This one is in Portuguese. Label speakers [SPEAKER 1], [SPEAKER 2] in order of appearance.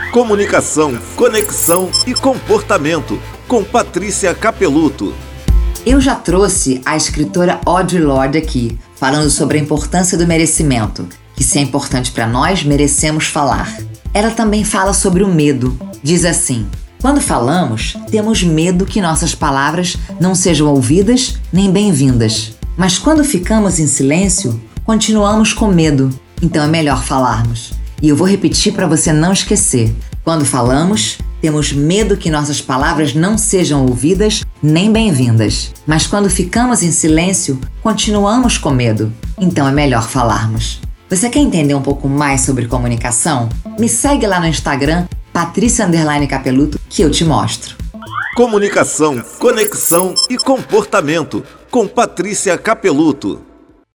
[SPEAKER 1] Comunicação, conexão e comportamento, com Patrícia Capeluto.
[SPEAKER 2] Eu já trouxe a escritora Audre Lorde aqui, falando sobre a importância do merecimento, que se é importante para nós, merecemos falar. Ela também fala sobre o medo. Diz assim: quando falamos, temos medo que nossas palavras não sejam ouvidas nem bem-vindas. Mas quando ficamos em silêncio, continuamos com medo. Então é melhor falarmos. E eu vou repetir para você não esquecer. Quando falamos, temos medo que nossas palavras não sejam ouvidas nem bem-vindas. Mas quando ficamos em silêncio, continuamos com medo. Então é melhor falarmos. Você quer entender um pouco mais sobre comunicação? Me segue lá no Instagram, Patrícia_Capeluto, que eu te mostro.
[SPEAKER 1] Comunicação, conexão e comportamento, com Patrícia Capeluto.